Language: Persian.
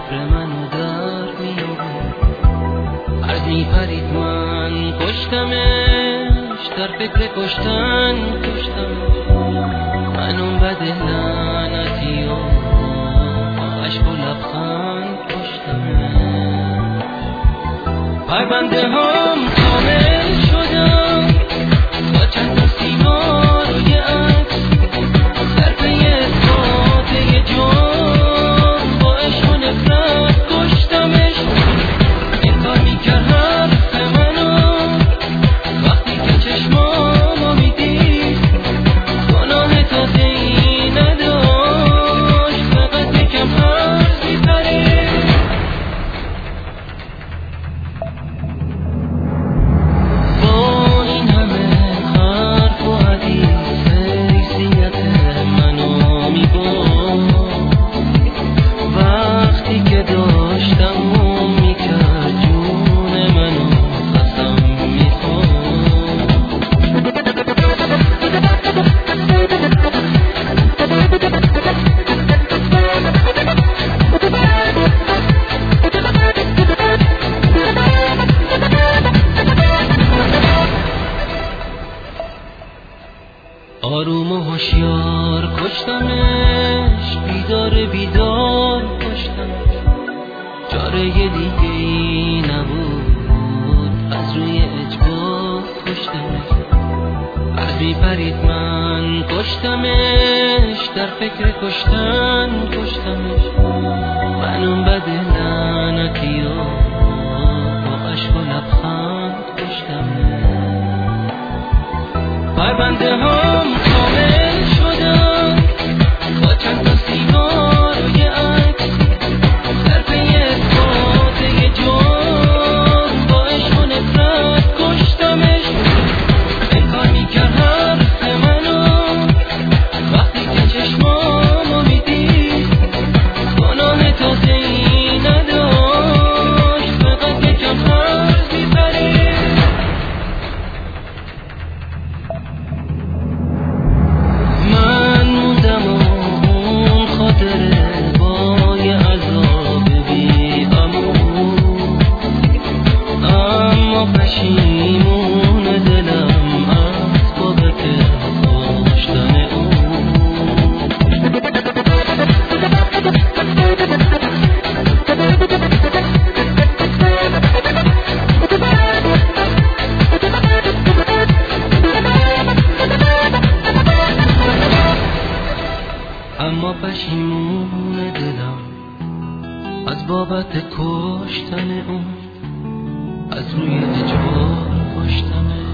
صبر منو در می آورد. از میپرید من کشتمش، در فکر کشتن کشتمش. من اون بد لعنتی و با عشق و لبخند کشتمش. پرونده هم کامل شدم با چند تا سیگار و یه عکس، در پی اثبات یه جرم با عشق و نفرت کشتمش. انکار میکرد حرف منو وقتی که چشمامو میدید، گناه تازه‌ای نداشت، فقط یکم حرف میپرید. با این همه حرف و حدیث حیثیت منو میبرد، وقتی که داشتم و میکرد جون منو قسم میخورد. آروم و هوشیار کشتمش، بیدار بیدار کشتمش. چاره دیگه ای نبود، از روی اجبار کشتمش. از میپرید من کشتمش، در فکر کشتن کشتمش. من اون بد لعنتی و با عشق و لبخند کشتمش. پرونده هم کامل شدم با چند تا سیگار و یه عکس، در پی اثبات یه جرم با عشق و نفرت کشتمش. انکار میکرد حرف منو وقتی که چشمامو میدید، گناه تازه‌ای نداشت، فقط یکم حرف میپرید. من موندم و اون خاطره با یه عذاب بی امون، اما پشیمون دلم از بابت کشتن اون. اما پشیمون دلم از بابت کشتن اون، از روی اجبار کشتمش.